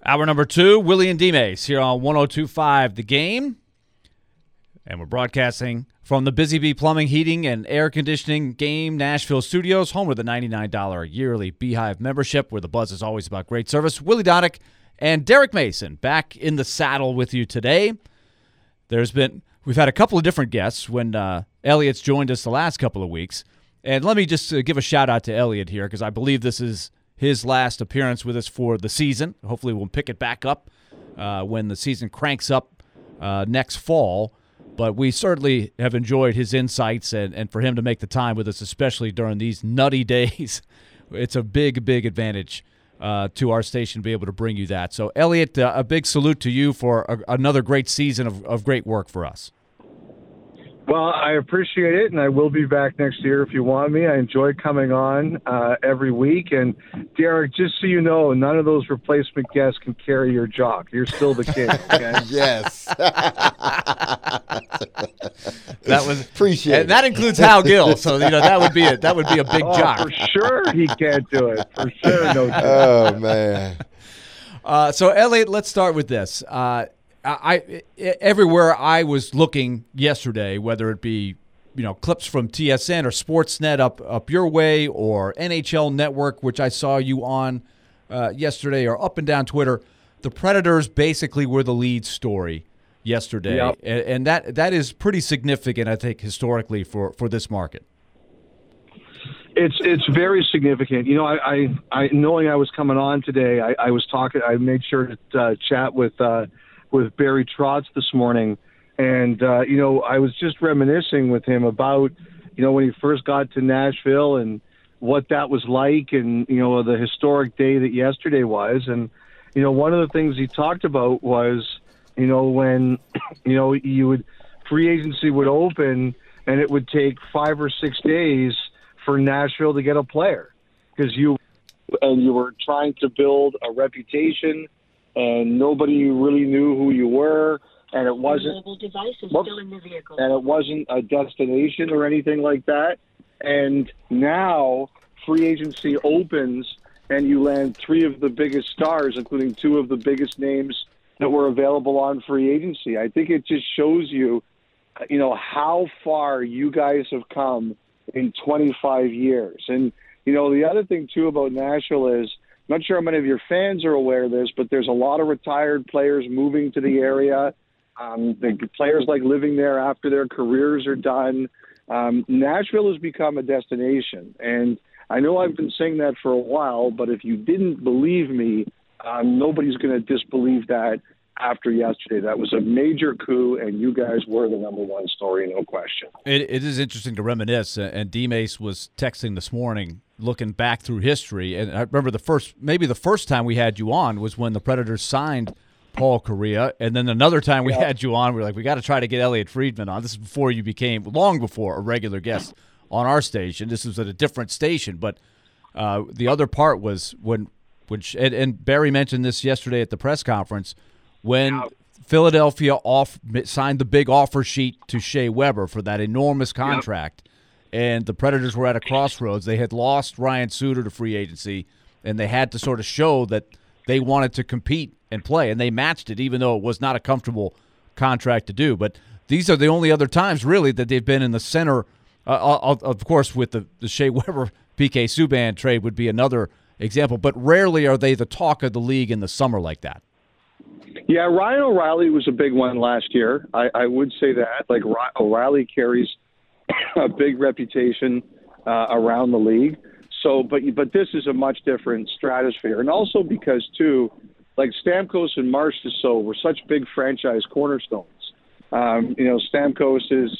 Hour number 2, Willie and D-Mace here on 102.5 The Game. And we're broadcasting from the Busy Bee Plumbing, Heating, and Air Conditioning Game Nashville Studios, home of the $99 yearly Beehive membership, where the buzz is always about great service. Willie Donick and Derek Mason back in the saddle with you today. We've had a couple of different guests when Elliot's joined us the last couple of weeks. And let me just give a shout-out to Elliot here, because I believe this is his last appearance with us for the season. Hopefully we'll pick it back up when the season cranks up next fall. But we certainly have enjoyed his insights, and for him to make the time with us, especially during these nutty days, it's a big, big advantage to our station to be able to bring you that. So, Elliot, a big salute to you for another great season of great work for us. Well, I appreciate it, and I will be back next year if you want me. I enjoy coming on every week. And, Derek, just so you know, none of those replacement guests can carry your jock. You're still the king. Okay? Yes. That was appreciate and that includes Hal Gill, so that would be a big jock. For sure he can't do it. For sure, no doubt. Oh man. So Elliot, let's start with this. Everywhere I was looking yesterday, whether it be clips from TSN or Sportsnet up your way, or NHL Network, which I saw you on yesterday, or up and down Twitter, the Predators basically were the lead story yesterday. Yep. And that is pretty significant, I think, historically for this market. It's very significant. I knowing I was coming on today, I was talking. I made sure to chat with Barry Trotz this morning, and I was just reminiscing with him about when he first got to Nashville and what that was like, and the historic day that yesterday was. And one of the things he talked about was when free agency would open, and it would take 5 or 6 days for Nashville to get a player, because you were trying to build a reputation, and nobody really knew who you were, and it wasn't mobile device is still in the vehicle, and it wasn't a destination or anything like that. And now free agency opens, and you land 3 of the biggest stars, including 2 of the biggest names that were available on free agency. I think it just shows you, how far you guys have come in 25 years. And, the other thing, too, about Nashville is, I'm not sure how many of your fans are aware of this, but there's a lot of retired players moving to the area. The players like living there after their careers are done. Nashville has become a destination. And I know I've been saying that for a while, but if you didn't believe me, nobody's going to disbelieve that after yesterday. That was a major coup, and you guys were the number one story, no question. It is interesting to reminisce, and D-Mace was texting this morning, looking back through history, and I remember the first time we had you on was when the Predators signed Paul Kariya, and then another time we had you on, we were like, we got to try to get Elliot Friedman on. This is before you became, long before, a regular guest on our station. This was at a different station, but the other part was when Barry mentioned this yesterday at the press conference, when Philadelphia signed the big offer sheet to Shea Weber for that enormous contract, and the Predators were at a crossroads. They had lost Ryan Suter to free agency, and they had to sort of show that they wanted to compete and play, and they matched it, even though it was not a comfortable contract to do. But these are the only other times, really, that they've been in the center. Of course, with the Shea Weber PK Subban trade would be another example, but rarely are they the talk of the league in the summer like that. Yeah, Ryan O'Reilly was a big one last year. I would say that. Like, O'Reilly carries a big reputation around the league. So, but this is a much different stratosphere. And also because, too, like Stamkos and Marchessault were such big franchise cornerstones. Stamkos is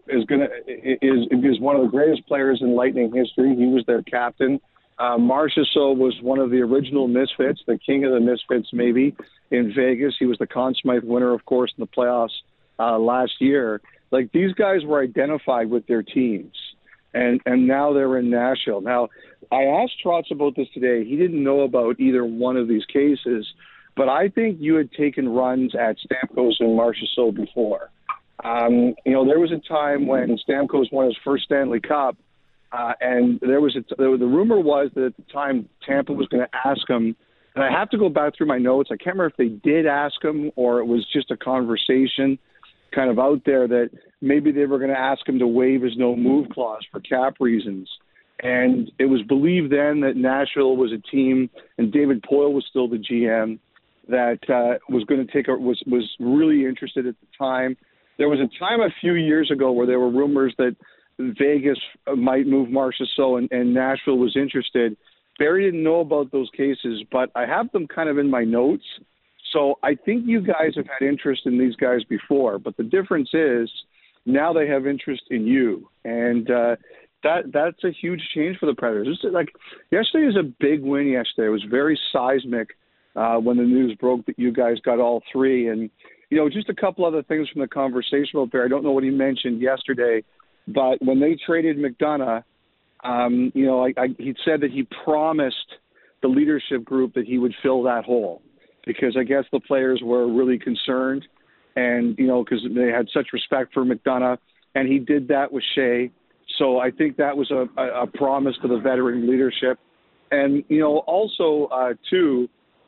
one of the greatest players in Lightning history. He was their captain. Marchessault was one of the original Misfits, the king of the Misfits maybe, in Vegas. He was the Conn Smythe winner, of course, in the playoffs last year. Like, these guys were identified with their teams, and now they're in Nashville. Now, I asked Trotz about this today. He didn't know about either one of these cases, but I think you had taken runs at Stamkos and Marchessault before. There was a time when Stamkos won his first Stanley Cup, and the rumor was that at the time Tampa was going to ask him And I have to go back through my notes. I can't remember if they did ask him or it was just a conversation kind of out there that maybe they were going to ask him to waive his no-move clause for cap reasons. And it was believed then that Nashville was a team, and David Poyle was still the GM, that was going to was really interested at the time. There was a time a few years ago where there were rumors that Vegas might move Marchessault and Nashville was interested. Barry didn't know about those cases, but I have them kind of in my notes. So I think you guys have had interest in these guys before, but the difference is now they have interest in you. And that's a huge change for the Predators. Yesterday was a big win yesterday. It was very seismic when the news broke that you guys got all three. And, just a couple other things from the conversation about Barry. I don't know what he mentioned yesterday, but when they traded McDonough, he said that he promised the leadership group that he would fill that hole because I guess the players were really concerned and, because they had such respect for McDonough, and he did that with Shea. So I think that was a promise to the veteran leadership. And, also, too,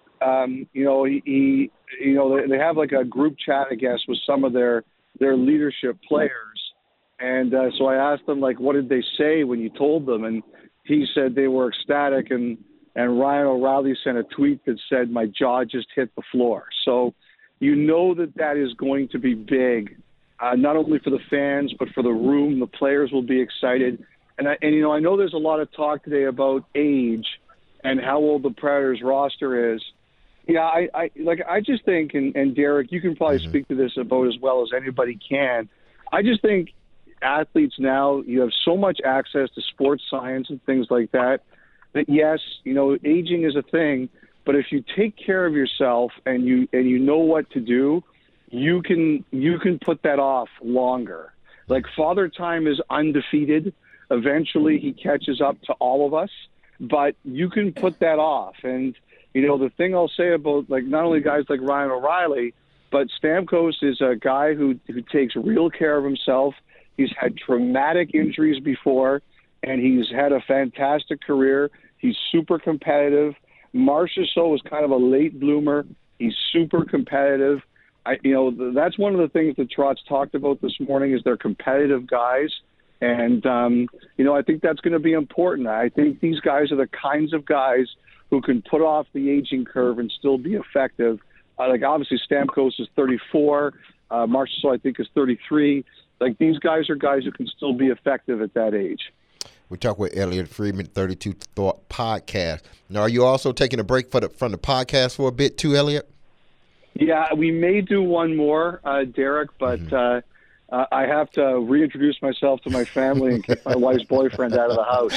they have like a group chat, I guess, with some of their leadership players. And so I asked them, what did they say when you told them? And he said they were ecstatic. And Ryan O'Reilly sent a tweet that said, my jaw just hit the floor. So that is going to be big, not only for the fans, but for the room. The players will be excited. And I know there's a lot of talk today about age and how old the Predators roster is. Yeah, I just think, and Derek, you can probably speak to this about as well as anybody can. I just think athletes now, you have so much access to sports science and things like that, that yes, aging is a thing, but if you take care of yourself and you know what to do, you can put that off longer. Like Father Time is undefeated. Eventually he catches up to all of us, but you can put that off. And, the thing I'll say about not only guys like Ryan O'Reilly, but Stamkos is a guy who takes real care of himself. He's had traumatic injuries before, and he's had a fantastic career. He's super competitive. Marchessault was kind of a late bloomer. He's super competitive. That's one of the things that Trotz talked about this morning is they're competitive guys. And, I think that's going to be important. I think these guys are the kinds of guys who can put off the aging curve and still be effective. Obviously Stamkos is 34. Marchessault, I think, is 33. These guys are guys who can still be effective at that age. We talk with Elliotte Friedman, 32 Thought Podcast. Now, are you also taking a break from the podcast for a bit too, Elliotte? Yeah, we may do one more, Derek, but I have to reintroduce myself to my family and kick my wife's boyfriend out of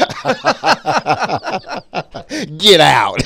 the house. Get out.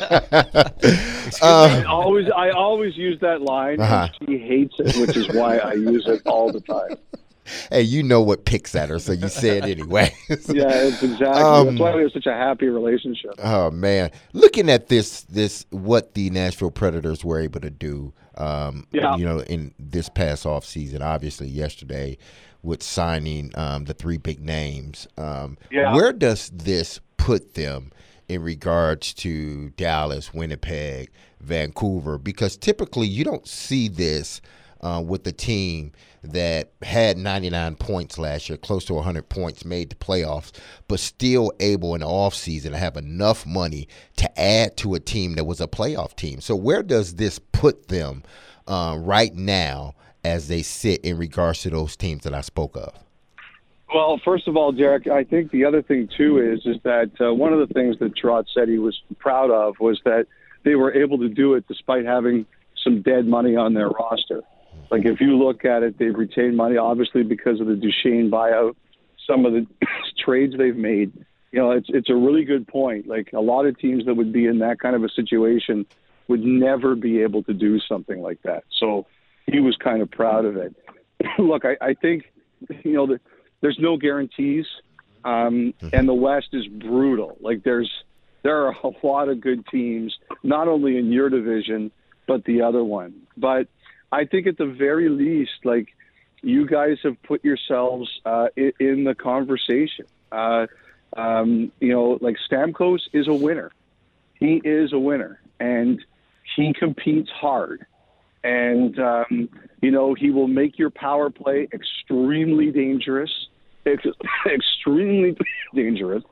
I always use that line, and she hates it, which is why I use it all the time. Hey, you know what picks at her, so you say it anyway. Yeah, it's exactly. That's why we have such a happy relationship. Oh man, looking at this, what the Nashville Predators were able to do, in this past off season, obviously yesterday with signing the three big names. Where does this put them in regards to Dallas, Winnipeg, Vancouver? Because typically you don't see this with the team that had 99 points last year, close to 100 points, made the playoffs, but still able in the offseason to have enough money to add to a team that was a playoff team. So where does this put them right now as they sit in regards to those teams that I spoke of? Well, first of all, Derek, I think the other thing, too, is that one of the things that Trotz said he was proud of was that they were able to do it despite having some dead money on their roster. If you look at it, they've retained money, obviously, because of the Duchesne buyout, some of the trades they've made. It's a really good point. A lot of teams that would be in that kind of a situation would never be able to do something like that. So he was kind of proud of it. Look, I think, there's no guarantees, and the West is brutal. There are a lot of good teams, not only in your division, but the other one. But I think at the very least, you guys have put yourselves in the conversation. Stamkos is a winner. he is a winner, and he competes hard. And, he will make your power play extremely dangerous, extremely dangerous.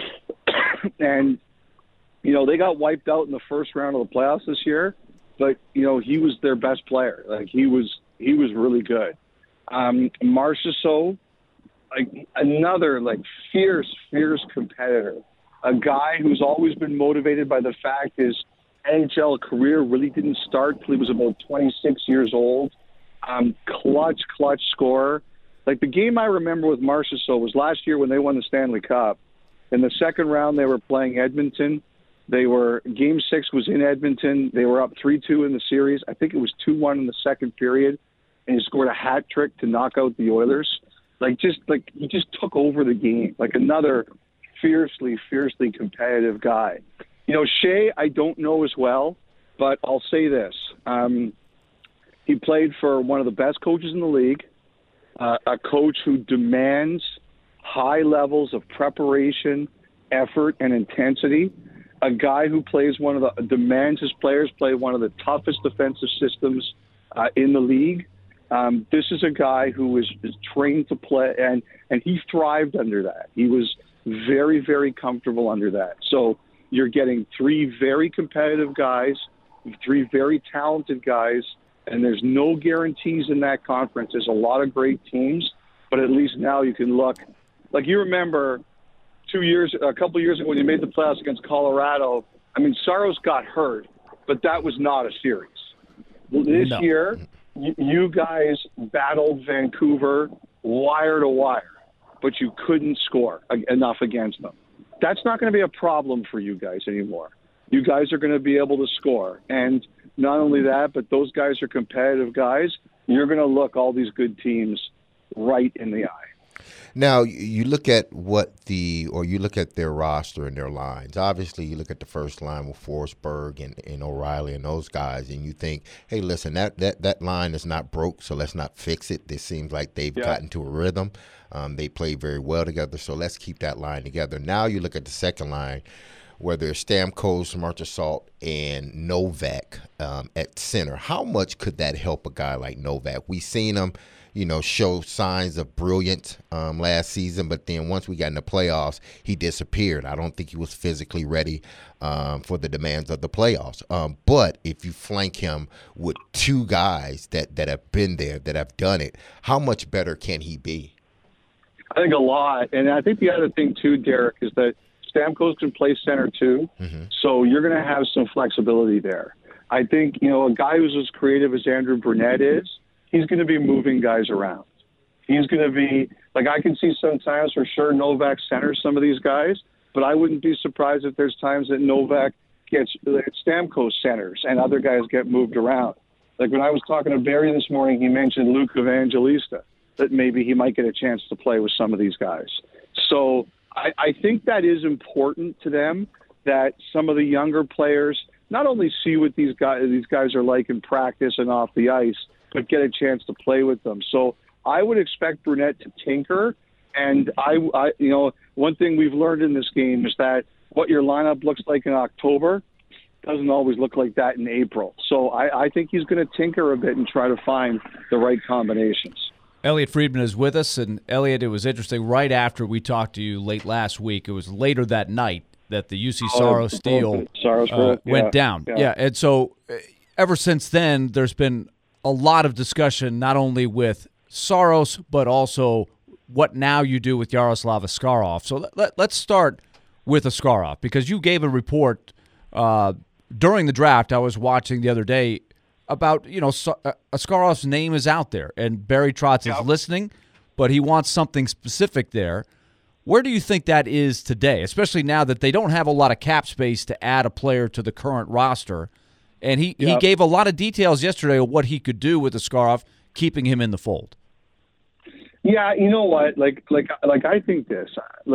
And, they got wiped out in the first round of the playoffs this year, but, he was their best player. Like, he was really good. Marchessault, another, fierce competitor, a guy who's always been motivated by the fact his NHL career really didn't start till he was about 26 years old. Clutch scorer. Like, the game I remember with Marchessault was last year when they won the Stanley Cup. In the second round, they were playing Edmonton. Game 6 was in Edmonton. They were up 3-2 in the series. I think it was 2-1 in the second period. And he scored a hat trick to knock out the Oilers. He just took over the game. Like, another fiercely competitive guy. Shea, I don't know as well, but I'll say this. He played for one of the best coaches in the league, a coach who demands high levels of preparation, effort, and intensity, a guy who demands his players play one of the toughest defensive systems in the league. This is a guy who is trained to play, and he thrived under that. He was very, very comfortable under that. So you're getting three very competitive guys, three very talented guys, and there's no guarantees in that conference. There's a lot of great teams, but at least now you can look. Like, you remember a couple of years ago when you made the playoffs against Colorado, Saros got hurt, but that was not a series. This year, you guys battled Vancouver wire to wire, but you couldn't score enough against them. That's not going to be a problem for you guys anymore. You guys are going to be able to score. And not only that, but those guys are competitive guys. You're going to look all these good teams right in the eye. Now, you look at you look at their roster and their lines. Obviously, you look at the first line with Forsberg and O'Reilly and those guys, and you think, hey, listen, that line is not broke, so let's not fix it. This seems like they've gotten to a rhythm. They play very well together, so let's keep that line together. Now you look at the second line, whether it's Stamkos, Marchessault, and Novak at center. How much could that help a guy like Novak? We've seen him, show signs of brilliance last season, but then once we got in the playoffs, he disappeared. I don't think he was physically ready for the demands of the playoffs. But if you flank him with two guys that have been there, that have done it, how much better can he be? I think a lot. And I think the other thing, too, Derek, is that Stamkos can play center, too. Mm-hmm. So you're going to have some flexibility there. I think, a guy who's as creative as Andrew Brunette is, he's going to be moving guys around. He's going to be, I can see sometimes for sure Novak centers some of these guys, but I wouldn't be surprised if there's times that Novak gets Stamkos centers and other guys get moved around. Like when I was talking to Barry this morning, he mentioned Luke Evangelista, that maybe he might get a chance to play with some of these guys. So I think that is important to them, that some of the younger players not only see what these guys are like in practice and off the ice, but get a chance to play with them. So I would expect Brunette to tinker. And I one thing we've learned in this game is that what your lineup looks like in October doesn't always look like that in April. So I think he's going to tinker a bit and try to find the right combinations. Elliotte Friedman is with us, and Elliotte, it was interesting. Right after we talked to you late last week, it was later that night that the UC Saros deal went down. Yeah, and so ever since then, there's been a lot of discussion, not only with Saros, but also what now you do with Yaroslav Askarov. So let's start with Askarov, because you gave a report during the draft I was watching the other day about, Askarov's name is out there, and Barry Trotz is listening, but he wants something specific there. Where do you think that is today, especially now that they don't have a lot of cap space to add a player to the current roster? And he gave a lot of details yesterday of what he could do with Askarov, keeping him in the fold. Yeah, you know what? I think this.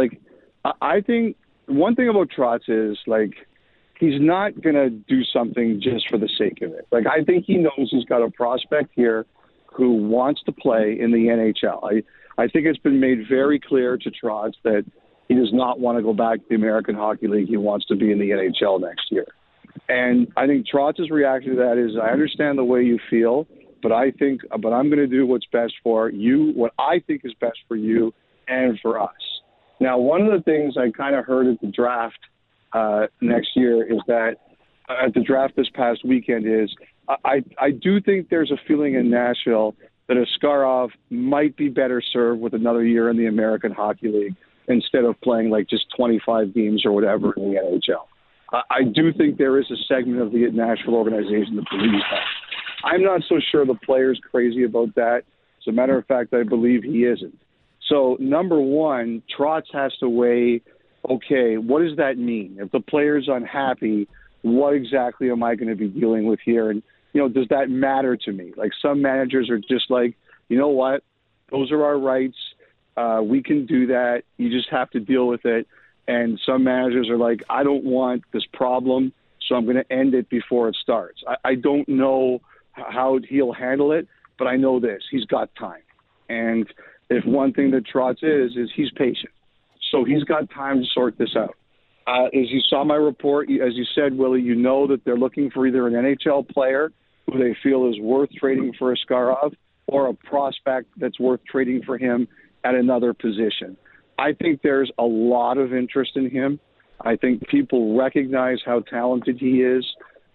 I think one thing about Trotz is, he's not going to do something just for the sake of it. I think he knows he's got a prospect here who wants to play in the NHL. I think it's been made very clear to Trotz that, he does not want to go back to the American Hockey League. He wants to be in the NHL next year. And I think Trotz's reaction to that is, I understand the way you feel, but I'm going to do what's best for you, what I think is best for you and for us. Now, one of the things I kind of heard at the draft next year is that at the draft this past weekend is I do think there's a feeling in Nashville that Askarov might be better served with another year in the American Hockey League instead of playing like just 25 games or whatever in the NHL. I do think there is a segment of the Nashville organization that believes that. I'm not so sure the player's crazy about that. As a matter of fact, I believe he isn't. So, number one, Trotz has to weigh, okay, what does that mean? If the player's unhappy, what exactly am I going to be dealing with here? And, does that matter to me? Like, some managers are just like, you know what? Those are our rights. We can do that. You just have to deal with it. And some managers are like, I don't want this problem, so I'm going to end it before it starts. I don't know how he'll handle it, but I know this. He's got time. And if one thing that Trotz is he's patient. So he's got time to sort this out. As you saw my report, as you said, Willie, you know that they're looking for either an NHL player who they feel is worth trading for Askarov or a prospect that's worth trading for him at another position. I think there's a lot of interest in him. I think people recognize how talented he is.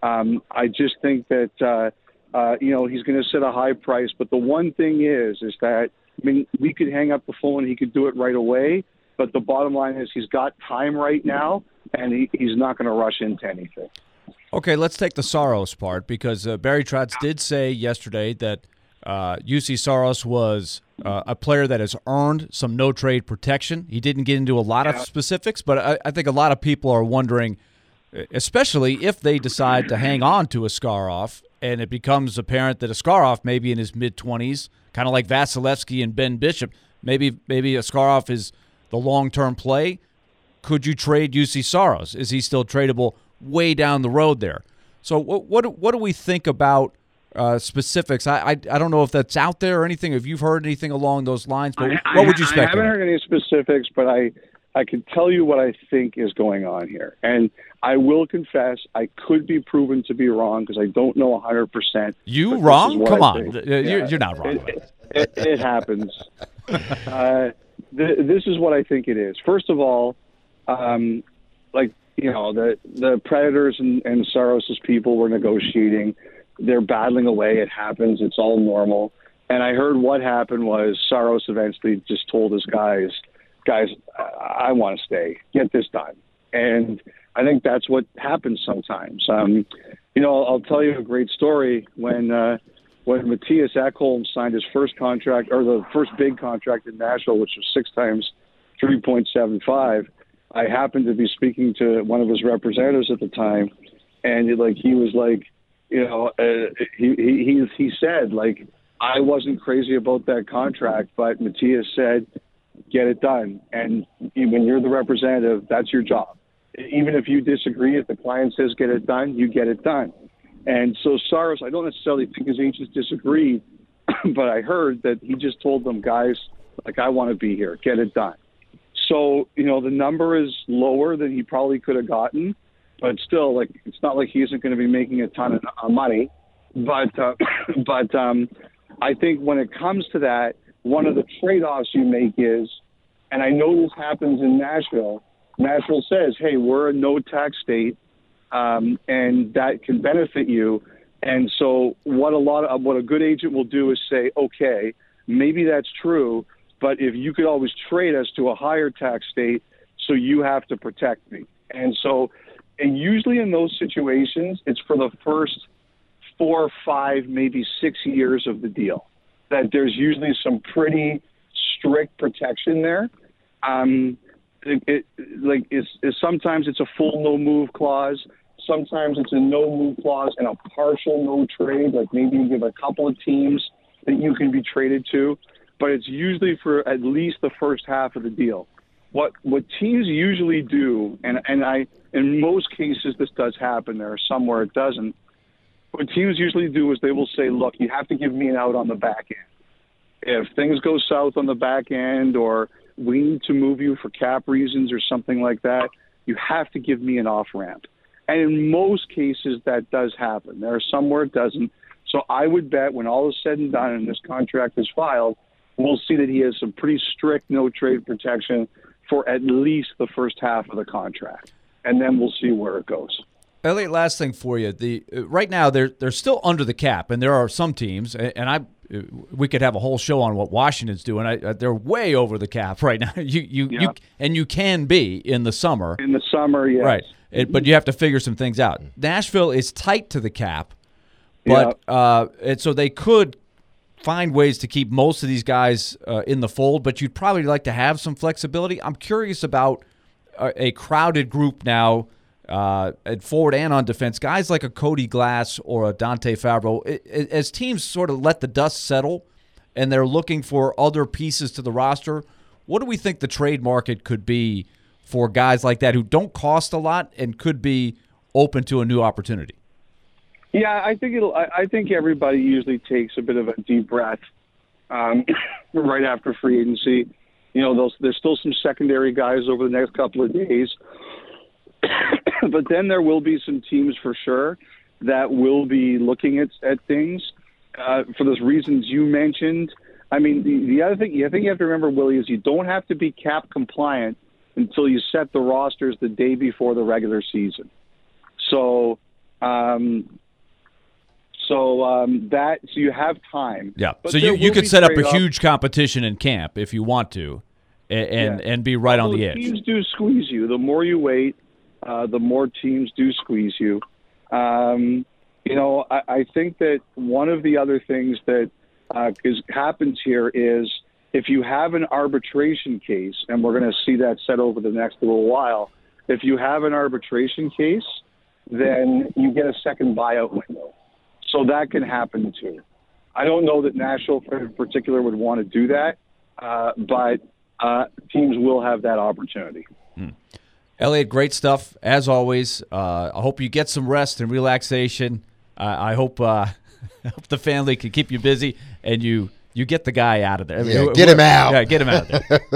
I just think that, he's going to set a high price. But the one thing is that, we could hang up the phone. He could do it right away. But the bottom line is he's got time right now, and he's not going to rush into anything. Okay, let's take the Saros part, because Barry Trotz did say yesterday that UC Saros was a player that has earned some no-trade protection. He didn't get into a lot of specifics, but I think a lot of people are wondering, especially if they decide to hang on to Askarov, and it becomes apparent that Askarov may be in his mid-20s, kind of like Vasilevsky and Ben Bishop. Maybe Askarov is the long-term play. Could you trade UC Saros? Is he still tradable way down the road there? So what do we think about specifics? I don't know if that's out there or anything. If you've heard anything along those lines, but what would you speculate? I haven't heard any specifics, but I can tell you what I think is going on here. And I will confess, I could be proven to be wrong because I don't know 100%. You wrong? Come on. You're not wrong. It happens. This is what I think it is. First of all, the Predators and Saros' people were negotiating. They're battling away. It happens. It's all normal. And I heard what happened was Saros eventually just told his guys, I want to stay. Get this done. And I think that's what happens sometimes. I'll tell you a great story. When Matthias Ekholm signed his first contract, or the first big contract in Nashville, which was 6 times $3.75, I happened to be speaking to one of his representatives at the time, and he said, I wasn't crazy about that contract, but Matthias said, get it done. And when you're the representative, that's your job. Even if you disagree, if the client says get it done, you get it done. And so Saros, I don't necessarily think his agents disagreed, but I heard that he just told them, guys, I want to be here, get it done. So, the number is lower than he probably could have gotten, but still, it's not like he isn't going to be making a ton of money. But I think when it comes to that, one of the trade-offs you make is, and I know this happens in Nashville, Nashville says, hey, we're a no-tax state, and that can benefit you. And so what a good agent will do is say, okay, maybe that's true, but if you could always trade us to a higher tax state, so you have to protect me. And usually in those situations, it's for the first 4, 5, maybe 6 years of the deal that there's usually some pretty strict protection there. Sometimes it's a full no move clause. Sometimes it's a no move clause and a partial no trade. Like maybe you give a couple of teams that you can be traded to, but it's usually for at least the first half of the deal. What teams usually do, and in most cases this does happen. There are some where it doesn't. What teams usually do is they will say, look, you have to give me an out on the back end. If things go south on the back end or we need to move you for cap reasons or something like that, you have to give me an off-ramp. And in most cases, that does happen. There are some where it doesn't. So I would bet when all is said and done and this contract is filed, we'll see that he has some pretty strict no-trade protection for at least the first half of the contract. And then we'll see where it goes. Elliot, last thing for you. Right now they're still under the cap, and there are some teams, and we could have a whole show on what Washington's doing. They're way over the cap right now. You can be in the summer. In the summer, yes. Right. But you have to figure some things out. Nashville is tight to the cap, but and so they could find ways to keep most of these guys in the fold, but you'd probably like to have some flexibility. I'm curious about a crowded group now at forward and on defense, guys like a Cody Glass or a Dante Fabro. As teams sort of let the dust settle and they're looking for other pieces to the roster, what do we think the trade market could be for guys like that who don't cost a lot and could be open to a new opportunity? Yeah, I think everybody usually takes a bit of a deep breath right after free agency. You know, there's still some secondary guys over the next couple of days. But then there will be some teams for sure that will be looking at things for those reasons you mentioned. I mean, the other thing I think you have to remember, Willie, is you don't have to be cap compliant until you set the rosters the day before the regular season. So you have time. Yeah. But so you could set up a huge competition in camp if you want to, and be right on the edge. Teams do squeeze you. The more you wait, the more teams do squeeze you. I think that one of the other things that happens here is if you have an arbitration case, and we're going to see that set over the next little while, if you have an arbitration case, then you get a second buyout window. So that can happen too. I don't know that Nashville in particular would want to do that, but teams will have that opportunity. Elliot, great stuff as always. I hope you get some rest and relaxation. I hope the family can keep you busy and you get the guy out of there. Get him out. Yeah, get him out of there.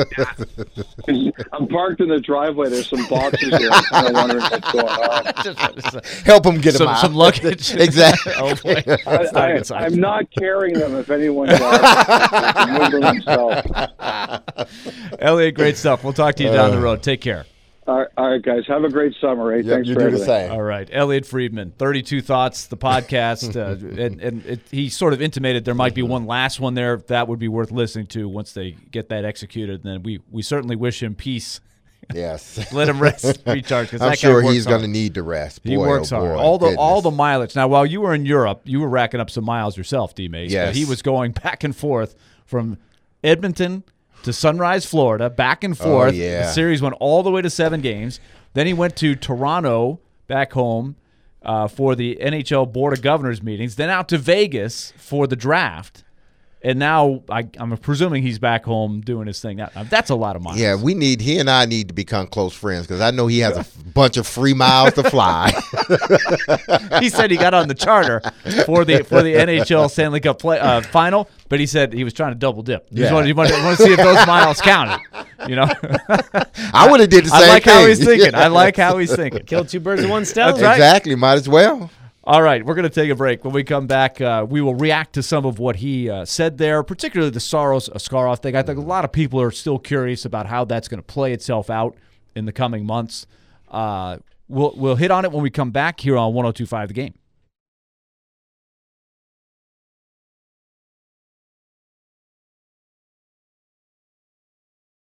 I'm parked in the driveway. There's some boxes there. I'm kind of wondering what's going on. Help him get him out. Some luggage. Exactly. Oh, boy. I'm not carrying them if anyone does. Move them himself. Elliot, great stuff. We'll talk to you down the road. Take care. All right, guys. Have a great summer. Eh? Thanks you for do everything. the same. All right. Elliot Friedman, 32 Thoughts, the podcast. He sort of intimated there might be one last one there that would be worth listening to once they get that executed. And then we certainly wish him peace. Yes. Let him rest, recharge. I'm sure he's going to need to rest. Boy, he works hard. All the mileage. Now, while you were in Europe, you were racking up some miles yourself, D-Mace. Yes. But he was going back and forth from Edmonton to Sunrise, Florida, back and forth. Oh, yeah. The series went all the way to 7 games. Then he went to Toronto, back home, for the NHL Board of Governors meetings. Then out to Vegas for the draft. And now I'm presuming he's back home doing his thing. Now, that's a lot of miles. Yeah, he and I need to become close friends because I know he has a bunch of free miles to fly. He said he got on the charter for the NHL Stanley Cup final, but he said he was trying to double dip. He wanted to see if those miles counted. You know, I would have did the same thing. I like how he's thinking. Kill two birds with one stone. That's right. Exactly. Might as well. All right, we're going to take a break. When we come back, we will react to some of what he said there, particularly the Saros Askarov thing. I think a lot of people are still curious about how that's going to play itself out in the coming months. We'll hit on it when we come back here on 102.5 The Game.